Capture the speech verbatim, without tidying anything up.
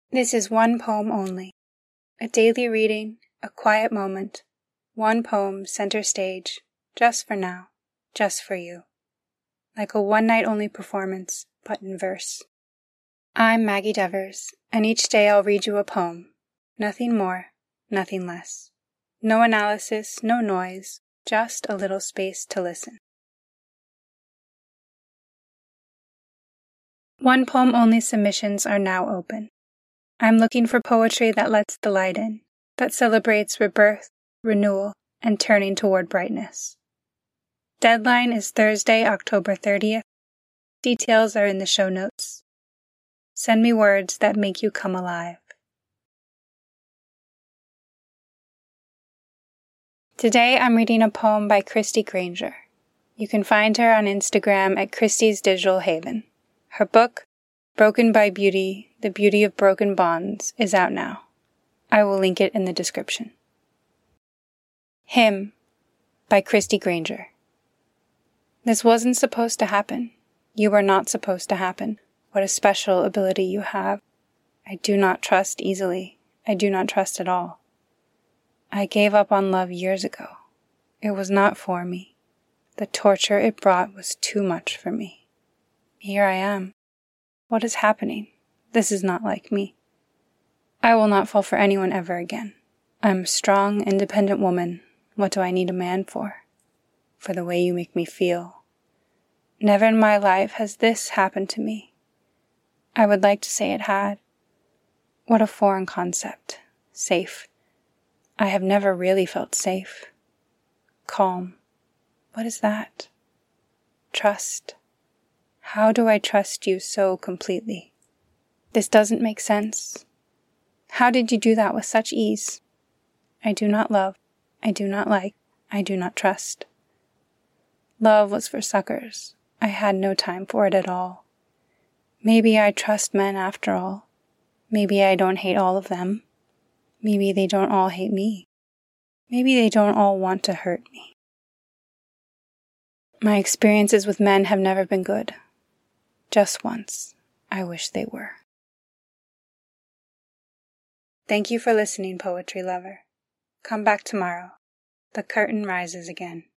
This is one poem only. A daily reading, a quiet moment, one poem center stage, just for now, just for you. Like a one-night-only performance, but in verse. I'm Maggie Devers, and each day I'll read you a poem. Nothing more, nothing less. No analysis, no noise, just a little space to listen. One poem only submissions are now open. I'm looking for poetry that lets the light in, that celebrates rebirth, renewal, and turning toward brightness. Deadline is Thursday, October thirtieth. Details are in the show notes. Send me words that make you come alive. Today I'm reading a poem by Christy Granger. You can find her on Instagram at Christy's Digital Haven. Her book, Broken by Beauty, The Beauty of Broken Bonds, is out now. I will link it in the description. Hymn by Christy Granger. This wasn't supposed to happen. You were not supposed to happen. What a special ability you have. I do not trust easily. I do not trust at all. I gave up on love years ago. It was not for me. The torture it brought was too much for me. Here I am. What is happening? This is not like me. I will not fall for anyone ever again. I'm a strong, independent woman. What do I need a man for? For the way you make me feel. Never in my life has this happened to me. I would like to say it had. What a foreign concept. Safe. I have never really felt safe. Calm. What is that? Trust. How do I trust you so completely? This doesn't make sense. How did you do that with such ease? I do not love. I do not like. I do not trust. Love was for suckers. I had no time for it at all. Maybe I trust men after all. Maybe I don't hate all of them. Maybe they don't all hate me. Maybe they don't all want to hurt me. My experiences with men have never been good. Just once. I wish they were. Thank you for listening, poetry lover. Come back tomorrow. The curtain rises again.